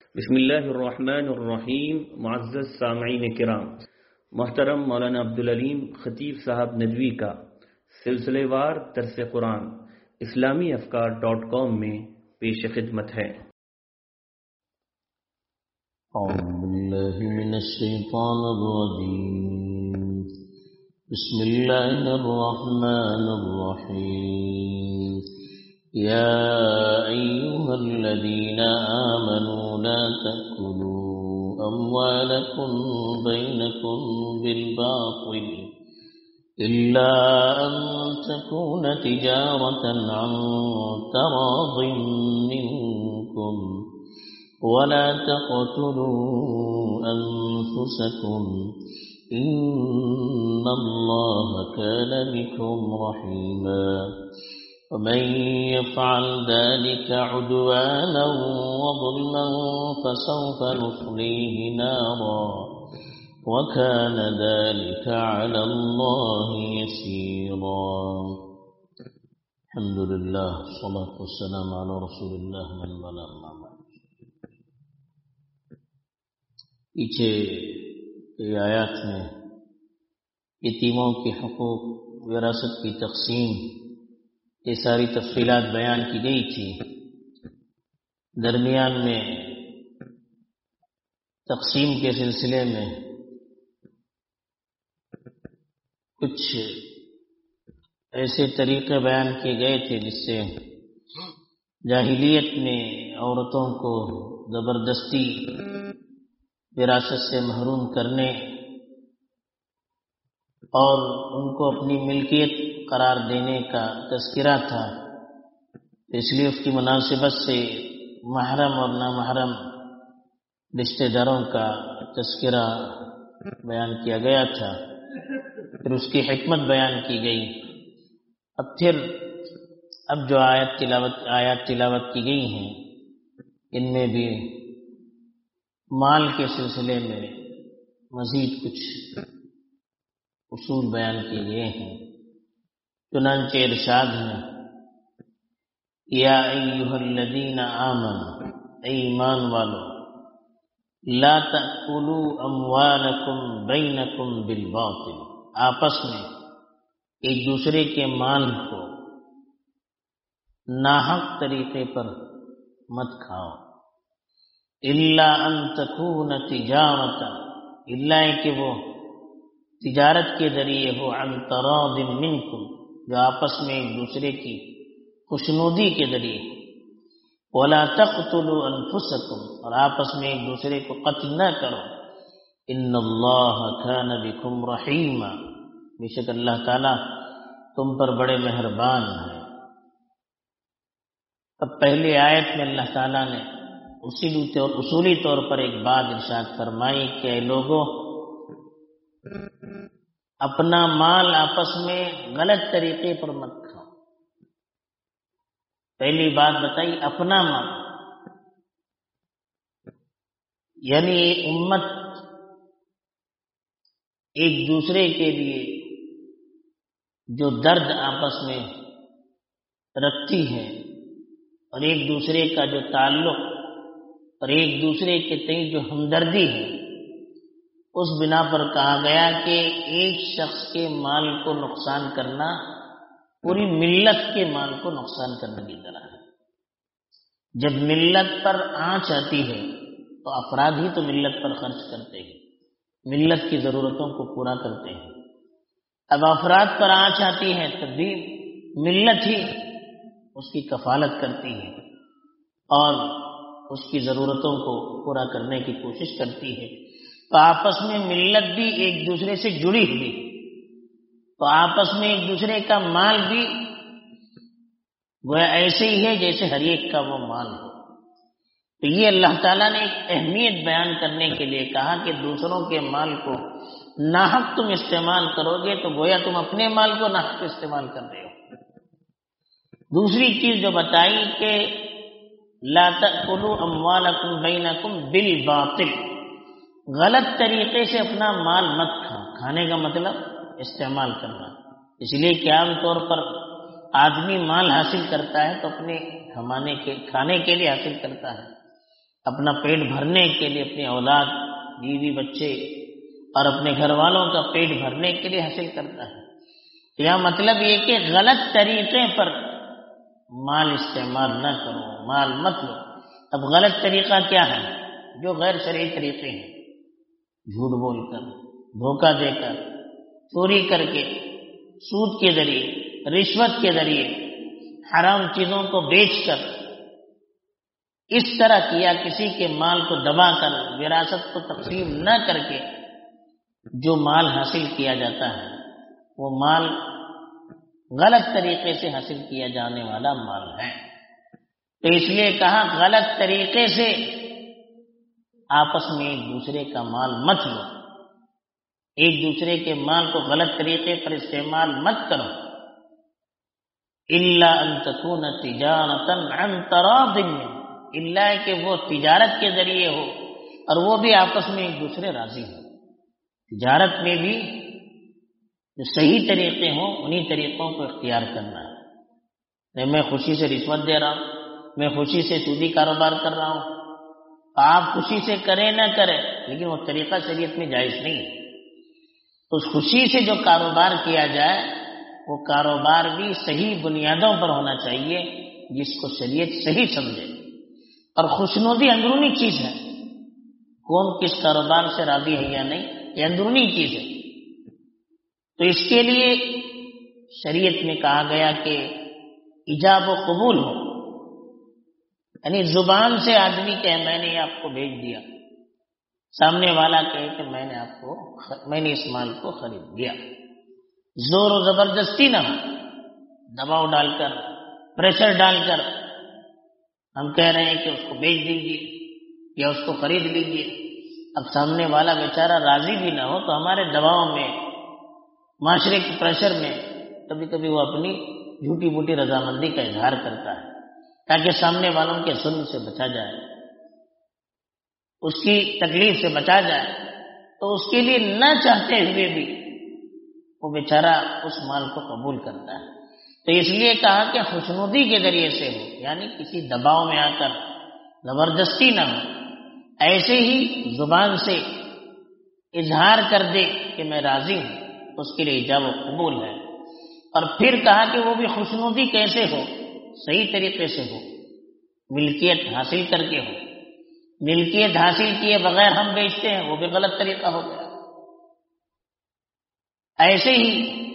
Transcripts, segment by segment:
بسم اللہ الرحمن الرحیم. معزز سامعین کرام، محترم مولانا عبدالعلیم خطیب صاحب ندوی کا سلسلے وار درس قرآن اسلامیافکار.com میں پیش خدمت ہے. اعوذ باللہ من الشیطان الرجیم. بسم اللہ الرحمن الرحیم. یا ایہا الذین آمنوا لا تأکلوا اموالکم بینکم بالباطل إلا أن تكون تجارة عن تراض منكم ولا تقتلوا أنفسكم إن الله كان بكم رحيما ومن يفعل ذلك عدوانا وظلما فسوف نصليه نارا وكان ذلك على الله يسيرا. الحمد لله والصلاة والسلام على رسول الله من ولا أما بعد. پیچھے آیات میں یتیموں کے حقوق، وراثت کی تقسیم، یہ ساری تفصیلات بیان کی گئی تھی. درمیان میں تقسیم کے سلسلے میں کچھ ایسے طریقے بیان کیے گئے تھے جس سے جاہلیت میں عورتوں کو زبردستی وراثت سے محروم کرنے اور ان کو اپنی ملکیت قرار دینے کا تذکرہ تھا. اس لیے اس کی مناسبت سے محرم اور نامحرم رشتہ داروں کا تذکرہ بیان کیا گیا تھا، پھر اس کی حکمت بیان کی گئی. اب جو آیات تلاوت کی گئی ہیں ان میں بھی مال کے سلسلے میں مزید کچھ اصول بیان کیے گئے ہیں. چنانچہ ارشاد ہے، یا ایھا الذین آمنوا، اے ایمان والو، لا تأکلوا اموالکم بینکم بالباطل، آپس میں ایک دوسرے کے مال کو ناحق طریقے پر مت کھاؤ. الا ان تکون تجارۃ، الا کہ وہ تجارت کے ذریعے ہو، عن تراض منکم، جو آپس میں ایک دوسرے کی خوشنودی کے ذریعے. ولا تقتلوا انفسکم، اور آپس میں ایک دوسرے کو قتل نہ کرو. ان اللہ کان بکم رحیما، بے شک اللہ تعالیٰ تم پر بڑے مہربان ہیں. اب پہلی آیت میں اللہ تعالیٰ نے اصولی طور پر ایک بات ارشاد فرمائی کہ اے لوگوں، اپنا مال آپس میں غلط طریقے پر مت کھاؤ. پہلی بات بتائی اپنا مال، یعنی امت ایک دوسرے کے لیے جو درد آپس میں رکھتی ہے اور ایک دوسرے کا جو تعلق اور ایک دوسرے کے تئیں جو ہمدردی ہے، اس بنا پر کہا گیا کہ ایک شخص کے مال کو نقصان کرنا پوری ملت کے مال کو نقصان کرنے کی طرح ہے. جب ملت پر آنچ آتی ہے تو افراد ہی تو ملت پر خرچ کرتے ہیں، ملت کی ضرورتوں کو پورا کرتے ہیں. اب افراد پر آنچ آتی ہے تب بھی ملت ہی اس کی کفالت کرتی ہے اور اس کی ضرورتوں کو پورا کرنے کی کوشش کرتی ہے. تو آپس میں ملت بھی ایک دوسرے سے جڑی ہوئی، تو آپس میں ایک دوسرے کا مال بھی وہ ایسے ہی ہے جیسے ہر ایک کا وہ مال ہو. تو یہ اللہ تعالیٰ نے ایک اہمیت بیان کرنے کے لیے کہا کہ دوسروں کے مال کو ناحق تم استعمال کرو گے تو گویا تم اپنے مال کو ناحق استعمال کر رہے ہو. دوسری چیز جو بتائی کہ لا تأکلوا اموالکم بینکم بالباطل، غلط طریقے سے اپنا مال مت کھاؤ. کھانے کا مطلب استعمال کرنا. اس لیے کہ عام طور پر آدمی مال حاصل کرتا ہے تو اپنے کھانے کے لیے حاصل کرتا ہے، اپنا پیٹ بھرنے کے لیے، اپنی اولاد، بیوی، بچے اور اپنے گھر والوں کا پیٹ بھرنے کے لیے حاصل کرتا ہے۔ تو یہاں مطلب یہ کہ غلط طریقے پر مال استعمال نہ کرو، مال مت لو۔ اب غلط طریقہ کیا ہے؟ جو غیر شرعی طریقے ہیں، جھوٹ بول کر، دھوکہ دے کر، چوری کر کے، سود کے ذریعے، رشوت کے ذریعے، حرام چیزوں کو بیچ کر، اس طرح کیا کسی کے مال کو دبا کر، وراثت کو تقسیم نہ کر کے جو مال حاصل کیا جاتا ہے وہ مال غلط طریقے سے حاصل کیا جانے والا مال ہے۔ تو اس لیے کہا غلط طریقے سے آپس میں ایک دوسرے کا مال مت لو، ایک دوسرے کے مال کو غلط طریقے پر استعمال مت کرو۔ الا ان تکون تجارۃ عن تراض منکم، الا کہ وہ تجارت کے ذریعے ہو اور وہ بھی آپس میں ایک دوسرے راضی ہو۔ تجارت میں بھی جو صحیح طریقے ہوں انہی طریقوں کو اختیار کرنا ہے۔ میں خوشی سے رشوت دے رہا ہوں، میں خوشی سے سودی کاروبار کر رہا ہوں، آپ خوشی سے کریں نہ کریں، لیکن وہ طریقہ شریعت میں جائز نہیں ہے۔ تو اس خوشی سے جو کاروبار کیا جائے وہ کاروبار بھی صحیح بنیادوں پر ہونا چاہیے جس کو شریعت صحیح سمجھے۔ اور خوشنودی اندرونی چیز ہے، کون کس کاروبار سے راضی ہے یا نہیں یہ اندرونی چیز ہے۔ تو اس کے لیے شریعت میں کہا گیا کہ ایجاب و قبول ہو، یعنی زبان سے آدمی کہے میں نے آپ کو بھیج دیا، سامنے والا کہے کہ میں نے اس مال کو خرید لیا۔ زور و زبردستی نہ ہو، دباؤ ڈال کر، پریشر ڈال کر ہم کہہ رہے ہیں کہ اس کو بیچ دیجیے یا اس کو خرید لیجیے۔ اب سامنے والا بیچارہ راضی بھی نہ ہو تو ہمارے دباؤ میں، معاشرے کے پریشر میں کبھی کبھی وہ اپنی جھوٹی موٹی رضامندی کا اظہار کرتا ہے تاکہ سامنے والوں کے ظلم سے بچا جائے، اس کی تکلیف سے بچا جائے۔ تو اس کے لیے نہ چاہتے ہوئے بھی وہ بیچارہ اس مال کو قبول کرتا ہے۔ تو اس لیے کہا کہ خوشنودی کے ذریعے سے ہو، یعنی کسی دباؤ میں آ کر زبردستی نہ ہو، ایسے ہی زبان سے اظہار کر دے کہ میں راضی ہوں، اس کے لیے ایجاب و قبول ہے۔ اور پھر کہا کہ وہ بھی خوشنودی کیسے ہو؟ صحیح طریقے سے ہو، ملکیت حاصل کر کے ہو۔ ملکیت حاصل کیے بغیر ہم بیچتے ہیں وہ بھی غلط طریقہ ہو گیا۔ ایسے ہی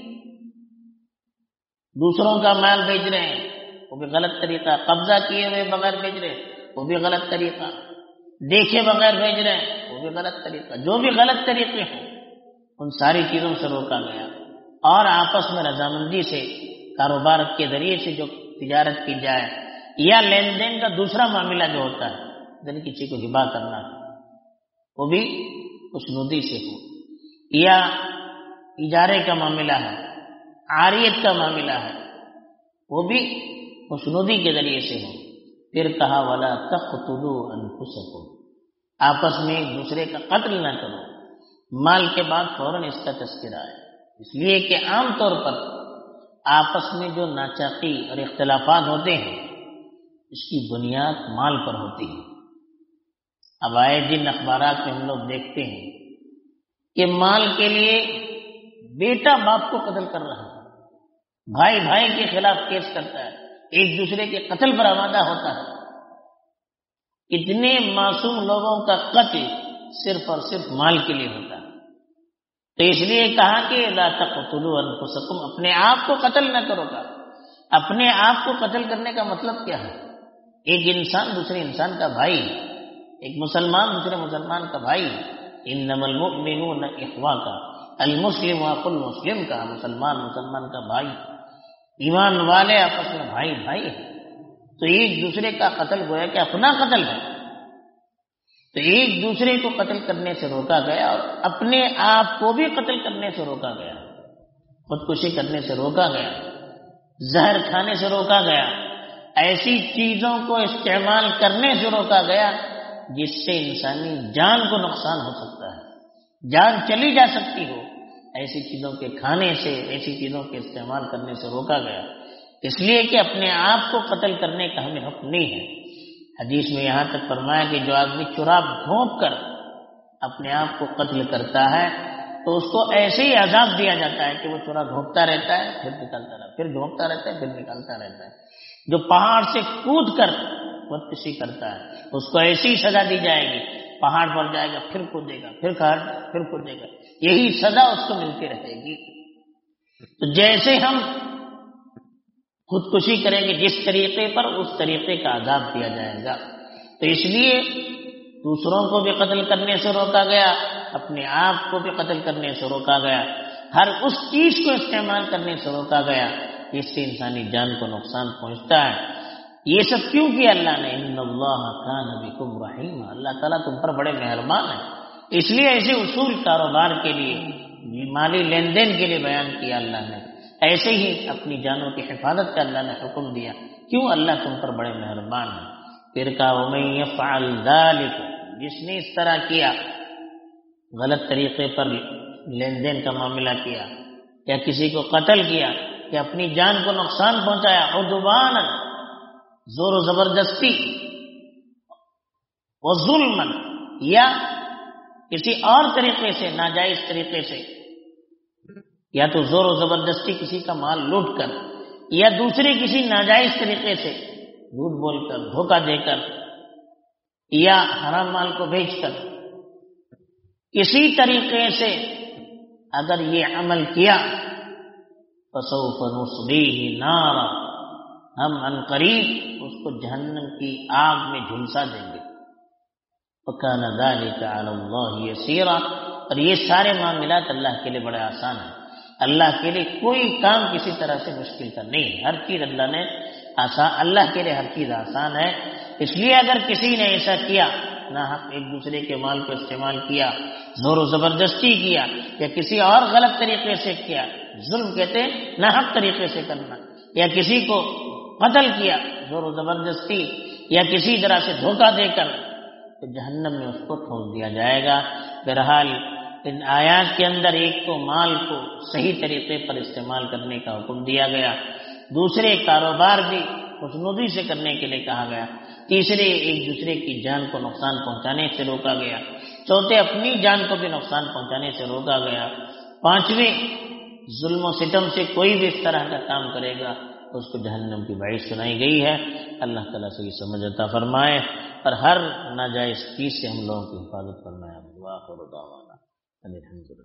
دوسروں کا مال بیچ رہے ہیں وہ بھی غلط طریقہ، قبضہ کیے ہوئے بغیر بیچ رہے ہیں وہ بھی غلط طریقہ، دیکھے بغیر بیچ رہے ہیں وہ بھی غلط طریقہ۔ جو بھی غلط طریقے ہوں ان ساری چیزوں سے روکا گیا، اور آپس میں رضامندی سے کاروبار کے ذریعے سے جو تجارت کی جائے یا لین دین کا دوسرا معاملہ جو ہوتا ہے یعنی کسی کو ہبا کرنا وہ بھی خوشنودی سے ہو، یا اجارے کا معاملہ ہے، عاریت کا معاملہ ہے، وہ بھی خوشنودی کے ذریعے سے ہو۔ پھر کہا وَلَا تَقْتُلُوا أَنفُسَكُمْ، آپس میں ایک دوسرے کا قتل نہ کرو۔ مال کے بعد فوراً اس کا تذکرہ ہے، اس لیے کہ عام طور پر آپس میں جو ناچاقی اور اختلافات ہوتے ہیں اس کی بنیاد مال پر ہوتی ہے۔ اب آئے دن اخبارات میں ہم لوگ دیکھتے ہیں کہ مال کے لیے بیٹا باپ کو قتل کر رہا ہے، بھائی بھائی کے خلاف کیس کرتا ہے، ایک دوسرے کے قتل پر آمادہ ہوتا ہے۔ اتنے معصوم لوگوں کا قتل صرف اور صرف مال کے لیے ہوتا ہے۔ تو اس لیے کہا کہ لا تقتلوا انفسکم، اپنے آپ کو قتل نہ کرو گا۔ اپنے آپ کو قتل کرنے کا مطلب کیا ہے؟ ایک انسان دوسرے انسان کا بھائی، ایک مسلمان دوسرے مسلمان کا بھائی، انما المؤمنون اخوہ کا، المسلم اخو المسلم کا، مسلمان مسلمان کا بھائی، ایمان والے آپس میں بھائی بھائی ہیں۔ تو ایک دوسرے کا قتل گویا کہ اپنا قتل ہے، تو ایک دوسرے کو قتل کرنے سے روکا گیا اور اپنے آپ کو بھی قتل کرنے سے روکا گیا، خودکشی کرنے سے روکا گیا، زہر کھانے سے روکا گیا، ایسی چیزوں کو استعمال کرنے سے روکا گیا جس سے انسانی جان کو نقصان ہو سکتا ہے، جان چلی جا سکتی ہو، ایسی چیزوں کے کھانے سے، ایسی چیزوں کے استعمال کرنے سے روکا گیا، اس لیے کہ اپنے آپ کو قتل کرنے کا ہمیں حق نہیں ہے۔ حدیث میں یہاں تک فرمایا کہ جو آدمی چرا گھونپ کر اپنے آپ کو قتل کرتا ہے تو اس کو ایسے ہی عذاب دیا جاتا ہے کہ وہ چرا گھونپتا رہتا ہے پھر نکالتا رہتا ہے، پھر گھونپتا رہتا ہے پھر نکالتا رہتا ہے۔ جو پہاڑ سے کود کر بدکشی کرتا ہے اس کو ایسی سزا دی جائے گی، پہاڑ پر جائے گا پھر کودے گا، پھر کودے گا، یہی سزا اس کو ملتی رہے گی۔ تو جیسے ہم خودکشی کریں گے جس طریقے پر، اس طریقے کا عذاب دیا جائے گا۔ تو اس لیے دوسروں کو بھی قتل کرنے سے روکا گیا، اپنے آپ کو بھی قتل کرنے سے روکا گیا، ہر اس چیز کو استعمال کرنے سے روکا گیا جس سے انسانی جان کو نقصان پہنچتا ہے۔ یہ سب کیوں کیا اللہ نے؟ ان اللہ کان بکم رحیم، اللہ تعالیٰ تم پر بڑے مہربان ہیں۔ اس لیے ایسے اصول کاروبار کے لیے، مالی لین دین کے لیے بیان کیا اللہ نے، ایسے ہی اپنی جانوں کی حفاظت کا اللہ نے حکم دیا۔ کیوں؟ اللہ تم پر بڑے مہربان ہیں۔ پھر کہا وَمَن يَفْعَلْ ذَلِكَ، جس نے اس طرح کیا، غلط طریقے پر لین دین کا معاملہ کیا یا کسی کو قتل کیا یا اپنی جان کو نقصان پہنچایا، عدوانًا، زور و زبردستی، وظلمًا، یا کسی اور طریقے سے، ناجائز طریقے سے، یا تو زور و زبردستی کسی کا مال لوٹ کر، یا دوسرے کسی ناجائز طریقے سے جھوٹ بول کر، دھوکہ دے کر، یا حرام مال کو بیچ کر، کسی طریقے سے اگر یہ عمل کیا، فسوف نصلیہ نارا، ہم عنقریب اس کو جہنم کی آگ میں جھلسا دیں گے۔ وکان ذلک علی اللہ یسیرا، اور یہ سارے معاملات اللہ کے لیے بڑے آسان ہیں۔ اللہ کے لیے کوئی کام کسی طرح سے مشکل کا نہیں ہے، ہر چیز اللہ نے آسان، اللہ کے لیے ہر چیز آسان ہے۔ اس لیے اگر کسی نے ایسا کیا، نہ ایک دوسرے کے مال کو استعمال کیا، زور و زبردستی کیا، یا کسی اور غلط طریقے سے کیا، ظلم کہتے ہیں نہ حق طریقے سے کرنا، یا کسی کو قتل کیا زور و زبردستی یا کسی طرح سے دھوکہ دے کر، تو جہنم میں اس کو ٹھونس دیا جائے گا۔ بہرحال ان آیات کے اندر ایک تو مال کو صحیح طریقے پر استعمال کرنے کا حکم دیا گیا، دوسرے کاروبار بھی خوشنودی سے کرنے کے لیے کہا گیا، تیسرے ایک دوسرے کی جان کو نقصان پہنچانے سے روکا گیا، چوتھے اپنی جان کو بھی نقصان پہنچانے سے روکا گیا، پانچویں ظلم و ستم سے کوئی بھی اس طرح کا کام کرے گا اس کو جہنم کی وعید سنائی گئی ہے۔ اللہ تعالیٰ سے یہ سمجھ عطا فرمائے اور ہر ناجائز چیز سے ہم لوگوں کی حفاظت فرمائے۔ دعا کرو، دعوانا الحمدللہ۔